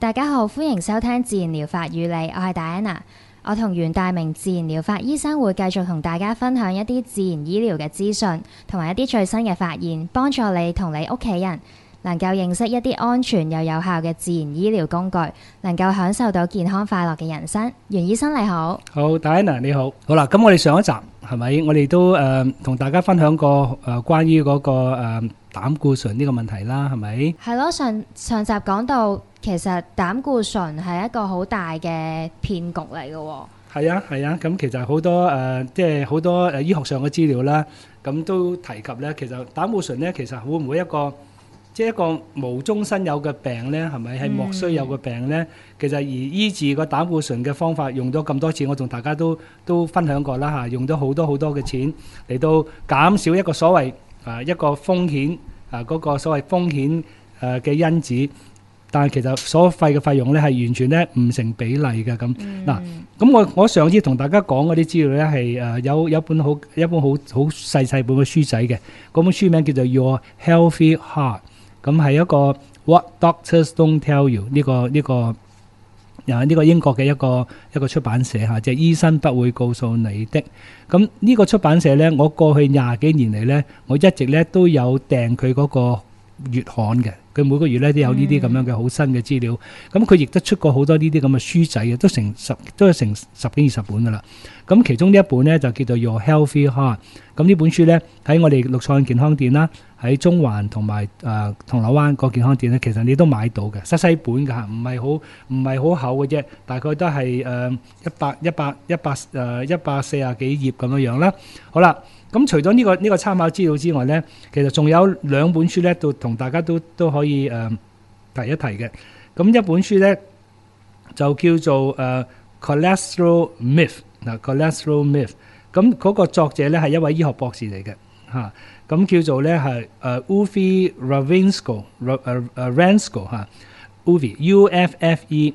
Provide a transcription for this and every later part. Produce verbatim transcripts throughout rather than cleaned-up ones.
大家好，歡迎收聽自然療法與你，我係 Diana。我同袁大明自然療法醫生會繼續同大家分享一啲自然醫療嘅資訊，同埋一啲最新嘅發現，幫助你同你屋企人能夠認識一啲安全又有效嘅自然醫療工具，能夠享受到健康快樂嘅人生。袁醫生你好。 好，Diana你好。好啦，咁我哋上一集係咪？我哋都誒同大家分享過誒關於嗰個誒膽固醇呢個問題啦，係咪？ 係咯，上上集講到其實膽固醇係一個好大嘅騙局嚟嘅喎。 係啊係啊，咁其實好多誒即係好多誒醫學上嘅資料啦，咁都提及咧，其實膽固醇咧其實會唔會一個即係一個無中生有嘅病咧？係咪係莫須有嘅病咧？其實而醫治個膽固醇嘅方法用咗咁多次，我同大家都都分享過啦嚇，用咗好多好多嘅錢嚟到減少一個所謂啊一個風險啊嗰個所謂風險誒嘅因子，但係其實所費嘅費用咧係完全咧唔成比例嘅咁嗱。咁我我上次同大家講嗰啲資料咧係誒有有本好一本好好細細本嘅書仔嘅，嗰本書名叫做 Your Healthy Heart。咁係一個 What Doctors Don't Tell You 呢個呢個又係呢個英國嘅一個一個出版社嚇，即係醫生不會告訴你的。咁呢個出版社咧，我過去廿幾年嚟咧，我一直咧都有訂佢嗰個月刊嘅。佢每個月咧都有呢啲咁樣嘅好新嘅資料。咁佢亦都出過好多呢啲咁嘅書仔嘅，都成十都係成十幾二十本噶啦。咁其中呢一本咧就叫做 Your Healthy Heart。咁呢本書咧喺我哋綠創健康店啦，喺中環同埋誒銅鑼灣個健康店咧，其實你都買到嘅，細細本㗎嚇，唔係好唔係好厚嘅啫，大概都係誒一百一百一百誒一百四十幾頁咁樣樣啦。好啦，咁除咗呢個呢個參考資料之外咧，其實仲有兩本書咧，都同大家都都可以誒提一提嘅。咁一本書咧就叫做誒 Cholesterol Myth 嗱 Cholesterol Myth。咁嗰個作者咧係一位醫學博士嚟嘅嚇，咁叫做咧係誒 Uwe Ravensko 誒誒 Ravensko 嚇 Uwe U F F E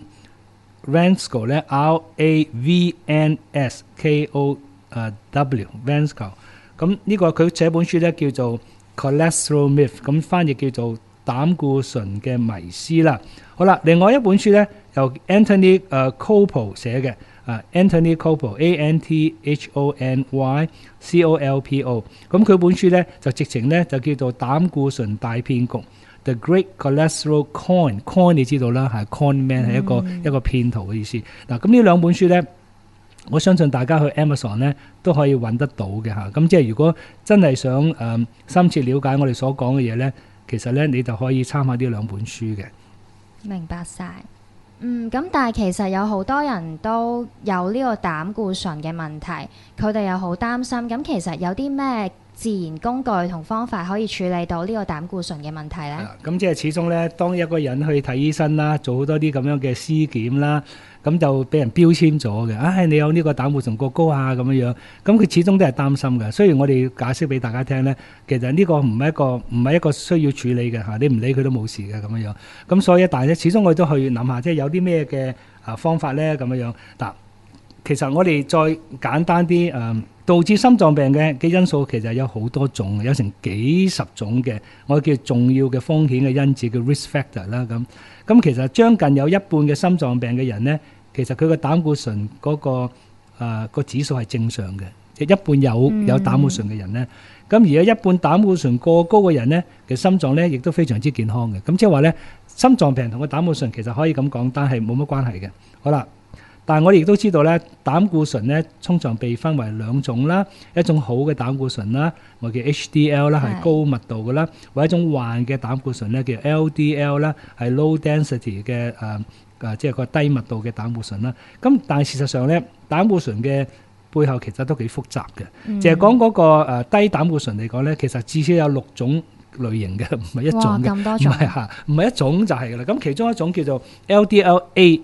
Ravensko 咧 R A V N S K O 誒 W Ravensko。咁呢個佢寫本書咧叫做 Cholesterol Myth， 咁翻譯叫做膽固醇嘅迷思啦。好啦，另外一本書咧由 Anthony 誒 Colpo 寫嘅。Uh, Anthony Colpo A N T H O N Y C O L P O， 咁佢本書咧就直情咧就叫做膽固醇大騙局 The Great Cholesterol Con Con 你知道啦，係 Con Man 係一個、嗯、一個騙徒嘅意思。嗱，咁呢兩本書咧，我相信大家去 Amazon 咧都可以揾得到嘅嚇。咁即係如果真係想誒、嗯、深切了解我哋所講嘅嘢咧，其實咧你就可以參考呢兩本書嘅。 明白晒。嗯，咁但係其實有好多人都有呢個膽固醇嘅問題，佢哋又好擔心。咁其實有啲咩自然工具同方法可以處理到呢個膽固醇嘅問題呢？ 咁即係始終咧，當一個人去睇醫生啦，做好多啲咁樣嘅屍檢啦，咁就俾人標籤咗嘅。唉、哎，你有呢個膽固醇過高啊咁樣樣，咁佢始終都係擔心嘅。雖然我哋解釋俾大家聽咧，其實呢個唔係一個唔係一個需要處理嘅嚇，你唔理佢都冇事嘅咁樣樣。咁所以但係咧，始終我哋都去諗下，即係有啲咩嘅啊方法咧咁樣樣。嗱，其實我哋再簡單啲誒。嗯導致心臟病嘅嘅因素其實有好多種，有成幾十種嘅，我叫重要嘅風險嘅因子叫 risk factor 啦。咁咁其實將近有一半嘅心臟病嘅人咧，其實佢個膽固醇嗰個誒個指數係正常嘅，即係一半有有膽固醇嘅人咧。咁而有一半膽固醇過高嘅人咧，其實心臟咧亦都非常之健康嘅。咁即係話咧，心臟病同個膽固醇其實可以咁講，但係冇乜關係嘅。好啦。但係我哋亦都知道咧，膽固醇咧通常被分為兩種啦，一種好嘅膽固醇啦，我叫 H D L 啦，係高密度嘅啦；或者一種壞嘅膽固醇咧，叫 L D L 啦，係 low density 嘅誒誒，即係個低密度嘅膽固醇啦。咁但係事實上咧，膽固醇嘅背後其實都幾複雜嘅。淨係講嗰個誒低膽固醇嚟講咧，其實至少有六種類型嘅，唔係一種嘅， 咁多種， 唔係嚇，唔係一種就係㗎啦。咁其中一種叫做 L D L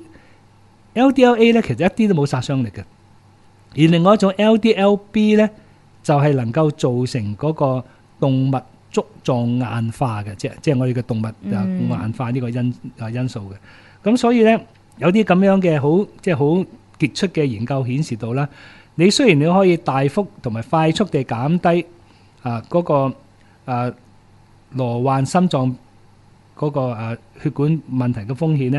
A。L D L A 咧其實一啲都冇殺傷力嘅，而另外一種 L D L B 咧就係能夠造成嗰個動物粥狀硬化嘅，即係即係我哋嘅動物硬化呢個因啊因素嘅。咁所以咧有啲咁樣嘅好即係好傑出嘅研究顯示到啦，你雖然你可以大幅同埋快速地減低啊嗰個啊罹患心臟嗰個啊血管問題嘅風險咧。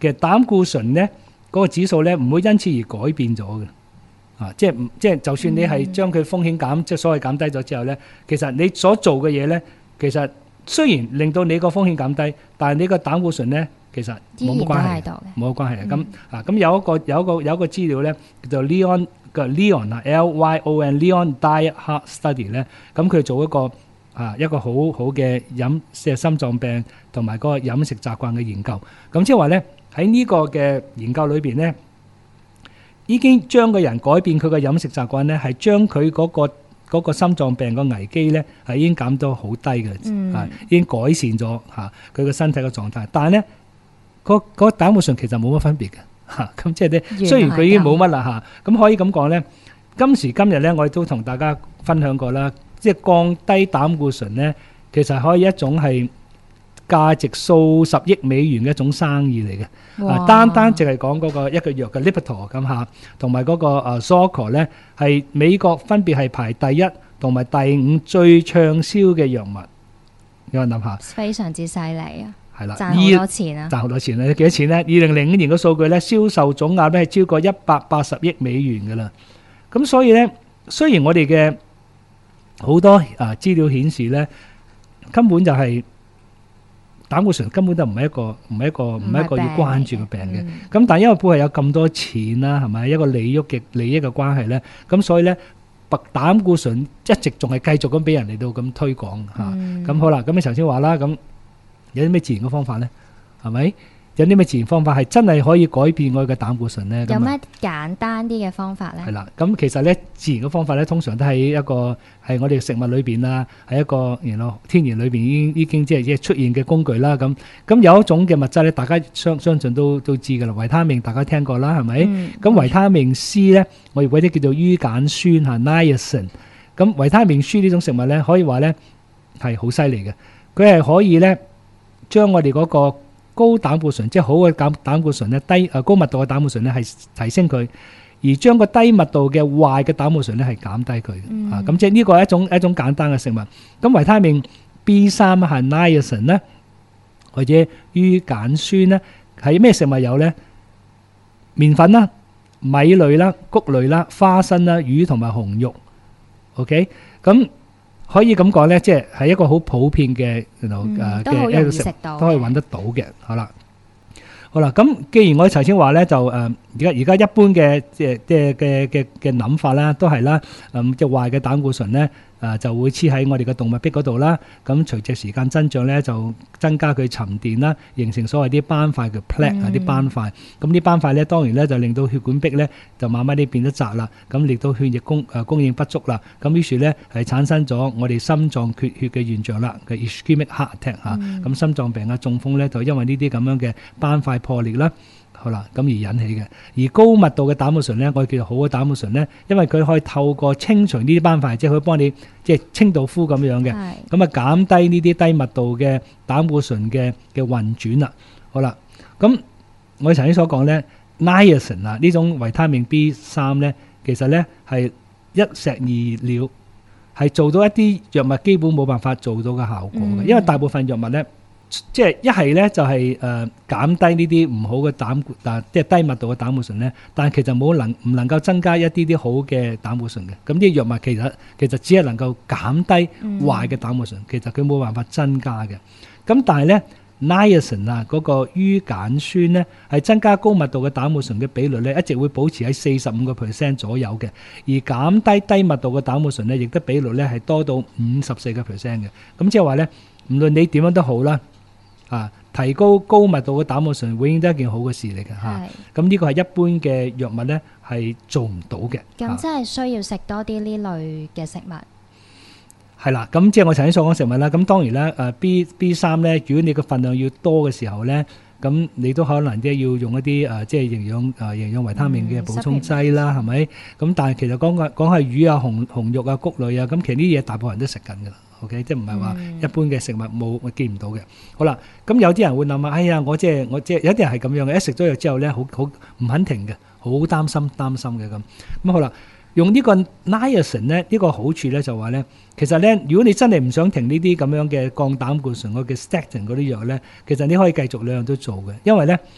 其實膽固醇咧嗰個指數咧唔會因此而改變咗嘅。啊，即係唔即係，就算你係將佢風險減，嗯、即係所謂減低咗之後咧，其實你所做嘅嘢咧，其實雖然令到你個風險減低，但係你個膽固醇咧，其實冇乜關係，冇乜關係嘅。咁啊，咁有一個有一個有一個資料咧，叫做 Lyon 嘅 Lyon 啊 ，L Y O N Lyon Diet Heart Study 咧，咁佢做一個啊一個好好嘅飲即係心臟病同埋嗰個飲食習慣嘅研究。咁即係話咧喺呢個嘅研究裏邊咧，已經將個人改變佢嘅飲食習慣咧，係將佢嗰個嗰個心臟病個危機咧係已經減到好低嘅， 嗯、 啊已經改善咗嚇佢個身體嘅狀態。但係咧，嗰嗰膽固醇其實冇乜分別嘅嚇。咁即係咧，雖然佢已經冇乜啦嚇，咁可以咁講咧。今時今日咧，我亦都同大家分享過啦，即係降低膽固醇咧，其實可以一種係價值數十億美元嘅一種生意嚟嘅。啊，單單淨係講嗰個一個藥嘅 Lipitor 咁嚇，同埋嗰個誒 Zocor 咧，係美國分別係排第一同埋第五最暢銷嘅藥物。有人諗下， 非常之犀利啊！ 係啦， 賺好多錢啊！ 賺好多錢咧，幾多錢咧？二零零五年嘅數據咧，銷售總額咧係超過一百八十億美元㗎啦。咁所以咧，雖然我哋嘅好多啊資料顯示咧，根本就係膽固醇根本就唔係一個唔係一個唔係一個要關注嘅病嘅。咁但係因為背後有咁多錢啦，係咪一個利益嘅利益嘅關係咧？咁所以咧，白膽固醇一直仲係繼續咁俾人嚟到咁推廣嚇。咁好啦，咁你頭先話啦，咁有啲咩自然嘅方法咧？係咪？有啲咩自然方法係真係可以改變我嘅膽固醇咧？ 有咩簡單啲嘅方法咧？ 係啦，咁其實咧自然嘅方法咧，通常都喺一個係我哋食物裏邊啦，喺一個然後天然裏邊已經已經即係即係出現嘅工具啦。咁咁有一種嘅物質咧，大家相相信都都知㗎啦，維他命大家聽過啦，係咪？咁、嗯、維他命 C 咧，我哋嗰啲叫做於鹼酸嚇 niacin。咁維他命 C 呢種食物咧，可以話咧係好犀利嘅，佢係可以咧將我哋嗰個高膽固醇即係好嘅膽膽固醇咧，低誒高密度嘅膽固醇咧係提升佢，而將個低密度嘅壞嘅膽固醇咧係減低佢。嗯、啊，咁即係呢個係一種一種簡單嘅食物。咁維他命 B 三係 niacin 咧，或者於鹼酸咧，係咩食物有咧？麵粉啦、米類啦、穀類啦、花生啦、魚同埋紅肉。OK，咁。可以咁講咧，即係係一個好普遍嘅，誒嘅一個食物都可以揾得到嘅。好啦，好啦，咁既然我頭先話咧，就誒而家而家一般嘅即係即係嘅嘅嘅諗法啦，都係啦，誒即係壞嘅膽固醇咧。誒就會黐喺我哋嘅動脈壁嗰度啦，咁隨著時間增長咧，就增加佢沉澱啦，形成所謂啲斑塊嘅 plaque 啊，啲斑塊。咁啲斑塊咧，當然咧就令到血管壁咧就慢慢啲變得窄啦，咁令到血液供誒供應不足啦，咁於是咧係產生咗我哋心臟缺血嘅現象啦，嘅 ischemic heart attack 嚇，咁心臟病啊、中風咧就因為呢啲咁樣嘅斑塊破裂啦。好啦，咁而引起嘅，而高密度嘅膽固醇咧，我哋叫做好嘅膽固醇咧，因為佢可以透過清除呢啲斑塊，即係佢幫你即係清道夫咁樣嘅，咁啊減低呢啲低密度嘅膽固醇嘅嘅運轉啦。好啦，咁我哋頭先所講咧 niacin 啊呢種維他命 B 三咧，其實咧係一石二鳥，係做到一啲藥物基本冇辦法做到嘅效果嘅，嗯、因為大部分藥物咧。即係一係咧就係誒減低呢啲唔好嘅膽固醇，即係低密度嘅膽固醇咧，但係其實冇能唔能夠增加一啲啲好嘅膽固醇嘅。咁啲藥物其實其實只係能夠減低壞嘅膽固醇，嗯、其實佢冇辦法增加嘅。咁但係咧 niacin 啊嗰個於鹼酸咧係增加高密度嘅膽固醇嘅比率咧，一直會保持喺四十五個 percent 左右嘅，而減低低密度嘅膽固醇咧，亦都比率咧係多到五十四個 percent 嘅。咁即係話咧，無論你點樣都好啦。啊！提高高密度嘅膽固醇永遠都係一件好嘅事嚟嘅嚇。咁呢個係一般嘅藥物咧係做唔到嘅。 咁即係需要食多啲呢類嘅食物。 係啦，咁即係我頭先所講食物啦。咁當然啦，誒 B B 三咧，如果你個份量要多嘅時候咧，咁你都可能即係要用一啲誒即係營養誒營養維他命嘅補充劑啦，係咪？咁但係其實講嘅講係魚啊、紅紅肉啊、穀類啊，咁其實呢啲嘢大部分人都食緊㗎啦。OK，即係唔係話一般嘅食物冇我見唔到嘅。好啦，咁有啲人會諗啊，哎呀，我即係我即係有啲人係咁樣嘅，一食咗藥之後咧，好好唔肯停嘅，好擔心擔心嘅咁。咁好啦，用呢個 niacin 咧，呢個好處咧就話咧，其實咧，如果你真係唔想停呢啲咁樣嘅降膽固醇嗰嘅 statin 嗰啲藥咧，其實你可以繼續兩樣都做嘅，因為咧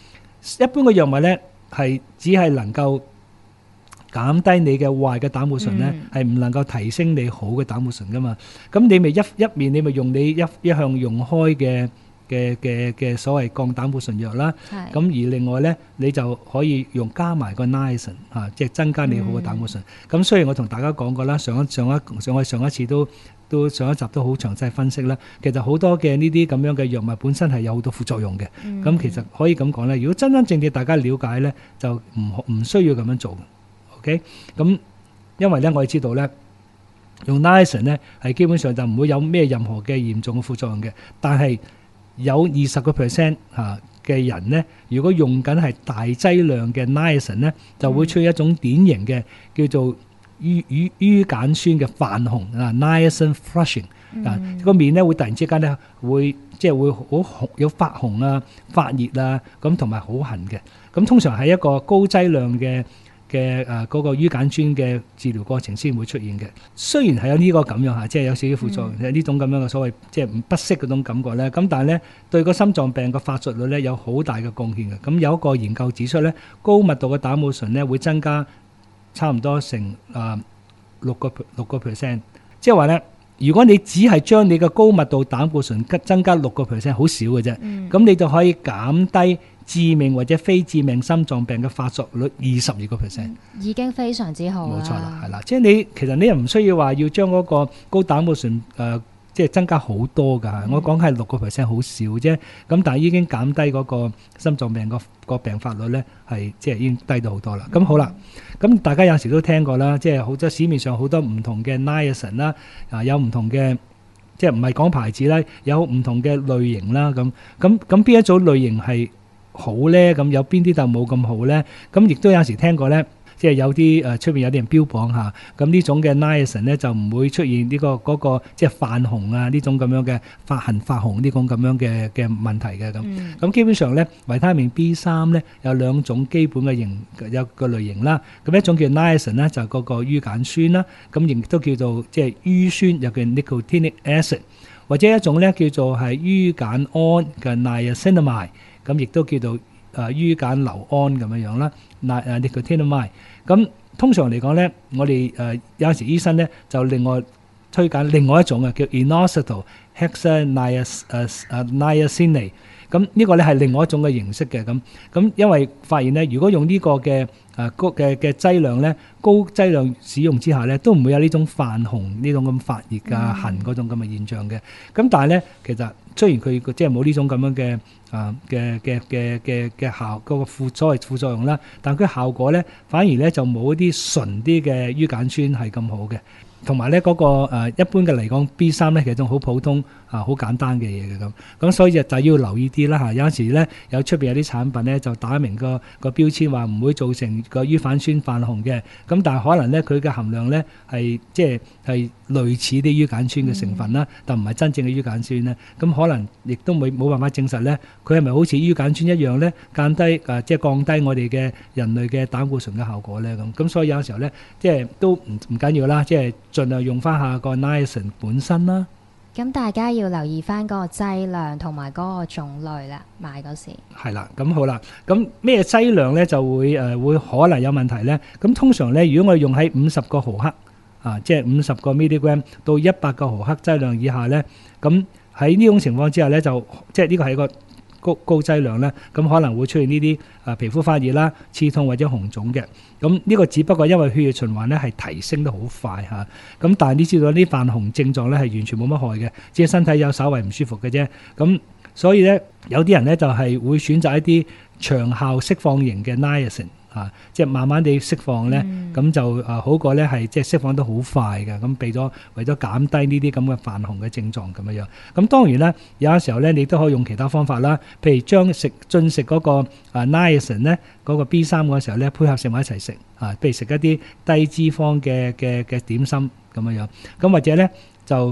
一般嘅藥物咧係只係能夠減低你嘅壞嘅膽固醇咧，係唔能夠提升你好嘅膽固醇噶嘛。咁你咪一一面你咪用你一一向用開嘅嘅嘅嘅所謂降膽固醇藥啦。咁而另外咧，你就可以用加埋個 niacin 嚇，即係增加你好嘅膽固醇。咁雖然我同大家講過啦，上一上一上一上一次都都上一集都好詳細分析啦。其實好多嘅呢啲咁樣嘅藥物本身係有好多副作用嘅。咁其實可以咁講咧，如果真真正正大家了解咧，就唔唔需要咁樣做嘅。OK，咁因為咧，我哋知道咧，用 niacin 咧係基本上就唔會有咩任何嘅嚴重嘅副作用嘅。但係有二十個 percent 嚇嘅人咧，如果用緊係大劑量嘅 niacin 咧，就會出現一種典型嘅叫做於於於鹼酸嘅泛紅啊 ，niacin flushing 啊，個面咧會突然之間咧會即係會好紅，有發紅啊、發熱啊，咁同埋好痕嘅。咁通常係一個高劑量嘅嘅誒嗰個於鹼酸嘅治療過程先會出現嘅。雖然係有呢個咁樣嚇，即係有少少副作用，呢、嗯、種咁樣嘅所謂即係唔不適嗰種感覺咧。咁但係咧對個心臟病嘅發作率咧有好大嘅貢獻嘅。咁有一個研究指出咧，高密度嘅膽固醇咧會增加差唔多成誒六個六個 percent， 即係話咧，如果你只係將你嘅高密度膽固醇增加六個 percent， 好少嘅啫。咁、嗯、你就可以減低致命或者非致命心臟病嘅發作率二十二個 percent， 已經非常之好啦。 冇錯啦，係啦，即係你其實你又唔需要話要將嗰個高膽固醇誒、呃，即係增加好多㗎、嗯。我講係六個 percent 好少啫，咁但係已經減低嗰個心臟病個個病發率咧，係即係已經低到好多啦。咁、嗯、好啦，咁大家有時都聽過啦，即係好多市面上好多唔同嘅 niacin 啦，啊有唔同嘅。即係唔係講牌子啦，有唔同嘅類型啦，咁咁咁邊一種類型係好咧？咁有邊啲就冇咁好咧？咁亦都有時聽過咧，即係有啲誒出邊有啲人標榜下，咁呢種嘅 niacin 咧就唔會出現呢、這個嗰、那個即係泛紅啊呢種咁樣嘅發痕發紅呢種咁樣嘅嘅問題嘅咁。咁、嗯、基本上咧，維他命 B 三 咧有兩種基本嘅型有個類型啦。咁一種叫 niacin 咧就係嗰個於鹼酸啦，咁亦都叫做即係於酸，又叫 nicotinic acid， 或者一種咧叫做係於鹼胺嘅 niacinamide， 咁亦都叫做誒於鹼硫胺咁樣樣啦。嗱誒 nicotinamide， 咁通常嚟講咧，我哋誒、呃、有陣時醫生咧就另外推介另外一種嘅叫 inositol hexaniacinate， 咁呢個咧係另外一種嘅形式嘅咁。咁因為發現咧，如果用呢個嘅誒高嘅嘅劑量咧，高劑量使用之下咧，都唔會有呢種泛紅呢種咁發熱啊痕嗰種咁嘅現象嘅。咁但係咧，其實雖然佢即係冇呢種咁樣嘅啊嘅嘅嘅嘅嘅效嗰個副所謂副作用啦，但佢效果咧反而咧就冇一啲純啲嘅於鹼酸係咁好嘅。同埋咧嗰個誒一般嘅嚟講 B 三 咧其實仲好普通啊，好簡單嘅嘢嘅咁，咁所以就就要留意啲啦嚇。有陣時咧有出邊有啲產品咧就打明個個標籤話唔會造成個於反酸泛紅嘅，咁但係可能咧佢嘅含量咧係即係係類似啲於鹼酸嘅成分啦、嗯，但唔係真正嘅於鹼酸咧，咁可能亦都冇冇辦法證實咧佢係咪好似於鹼酸一樣咧降低誒即係降低我哋嘅人類嘅膽固醇嘅效果咧咁，咁所以有時候咧即係都唔唔緊要啦，即係盡量用翻下個 niacin 本身啦。 咁大家要留意翻嗰個劑量同埋嗰個種類啦，買嗰時。係啦，咁好啦，咁咩劑量咧就會誒、呃、會可能有問題咧？咁通常咧，如果我哋用喺五十個毫克啊，即係五十個 milligram 到一百個毫克劑量以下咧，咁喺呢種情況之下咧，就即係呢個係一個高高劑量咧，咁可能會出現呢啲啊皮膚發熱啦、刺痛或者紅腫嘅。咁呢個只不過因為血液循環咧係提升得好快嚇，咁但係你知道呢泛紅症狀咧係完全冇乜害嘅，只係身體有稍為唔舒服嘅啫。咁所以咧有啲人咧就係會選擇一啲長效釋放型嘅 niacin。啊，即係慢慢地釋放咧，咁、嗯、就啊好過咧係即係釋放得好快嘅，咁俾咗為咗減低呢啲咁嘅泛紅嘅症狀咁樣樣。咁當然啦，有陣時候咧你都可以用其他方法啦，譬如將食進食嗰個啊 niacin 咧嗰個 B 三 嗰時候咧配合食埋一齊食啊，譬如食一啲低脂肪嘅嘅嘅點心咁樣樣。咁或者咧就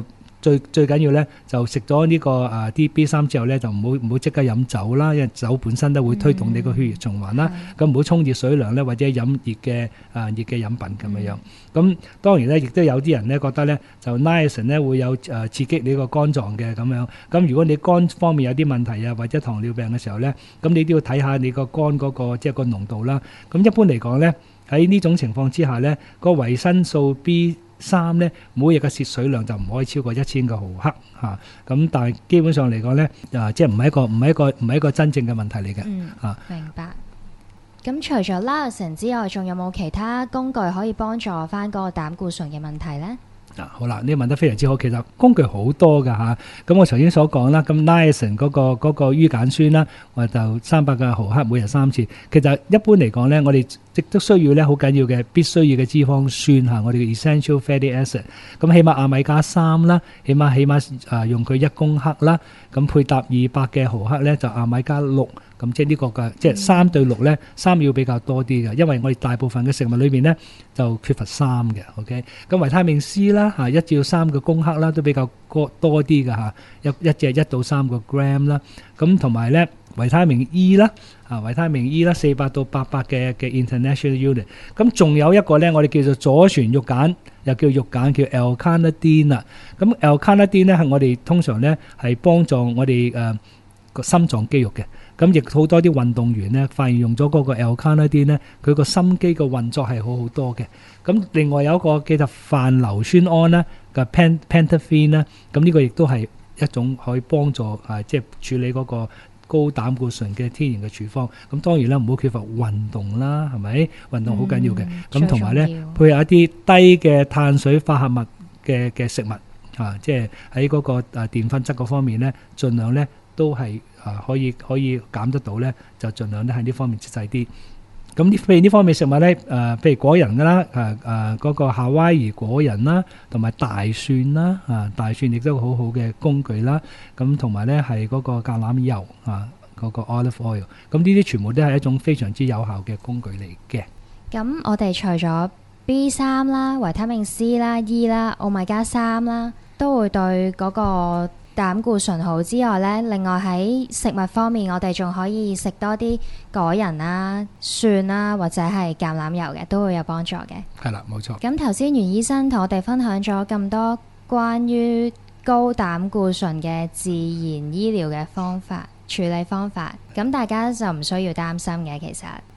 最最緊要咧就食咗呢個啊啲 B 三之後咧，就唔好唔好即刻飲酒啦，因為酒本身都會推動你個血液循環啦。咁唔好沖熱水涼咧，或者飲熱嘅啊熱嘅飲品咁樣樣。咁當然咧，亦都有啲人咧覺得咧就 niacin 咧會有誒刺激你個肝臟嘅咁樣。咁如果你肝方面有啲問題啊，或者糖尿病嘅時候咧，咁你都要睇下你個肝嗰個即係個濃度啦。咁一般嚟講咧，喺呢種情況之下咧，個維生素 B 三咧，每日嘅攝水量就唔可以超過一千個毫克嚇。咁、啊、但係基本上嚟講咧，啊即係唔係一個唔係一個唔係一個真正嘅問題嚟嘅。 嗯， 啊， 明白。咁除咗 niacin 之外，仲有冇其他工具可以幫助翻嗰個膽固醇嘅問題咧？ 啊，好啦，你問得非常之好。其實工具好多㗎嚇。咁、啊、我頭先所講啦，咁 niacin 嗰個嗰、嗰個於鹼酸啦，我就三百個毫克每日三次。其實一般嚟講咧，我哋亦都需要咧好緊要嘅必須要嘅脂肪酸嚇，我哋嘅 essential fatty acid。咁起碼亞米加三啦，起碼起碼啊用佢一公克啦，咁配搭二百嘅毫克咧就亞米加六。咁即係呢個嘅，即係三對六咧，三要比較多啲嘅，因為我哋大部分嘅食物裏邊咧就缺乏三嘅。OK，咁維他命 C 啦嚇，一至到三個公克啦，都比較多多啲嘅嚇，一一隻一到三個 gram 啦。咁同埋咧維他命 E 啦，啊維他命 E 啦，四百到八百嘅嘅 international unit。咁仲有一個咧，我哋叫做左旋肉鹼，又叫肉鹼，叫 L-carnitine 啦。咁 L-carnitine 咧係我哋通常咧係幫助我哋誒個心臟肌肉嘅。咁亦好多啲運動員咧，發現用咗嗰個 L-carnitine咧，佢個心肌個運作係好好多嘅。咁另外有一個叫做泛硫酸胺啦嘅 pentothine 啦，咁呢個亦都係一種可以幫助啊，即係處理嗰個高膽固醇嘅天然嘅處方。咁當然啦，唔好缺乏運動啦，係咪？運動好緊要嘅。咁同埋咧，配合一啲低嘅碳水化合物嘅嘅食物啊，即係喺嗰個啊澱粉質嗰方面咧，盡量咧都係。啊，可以可以減得到咧，就盡量咧喺呢方面節制啲。咁呢譬如呢方面食物咧，誒、呃、譬如果仁㗎啦，誒誒嗰個夏威夷果仁啦，同埋大蒜啦，啊大蒜亦都好好嘅工具啦。咁同埋咧係嗰個橄欖油啊，嗰、嗰個 olive oil。咁呢啲全部都係一種非常之有效嘅工具嚟嘅。 咁我哋除咗 B 三啦、維他命 C 啦、E 啦、奧米加三啦，都會對嗰個膽固醇好之外呢，另外喺食物方面，我哋仲可以食多啲果仁啦、蒜啦，或者係橄欖油嘅，都會有幫助嘅。係啦，冇錯。咁頭先袁醫生同我哋分享咗咁多關於高膽固醇嘅自然醫療嘅方法、處理方法，咁大家就唔需要擔心嘅，其實。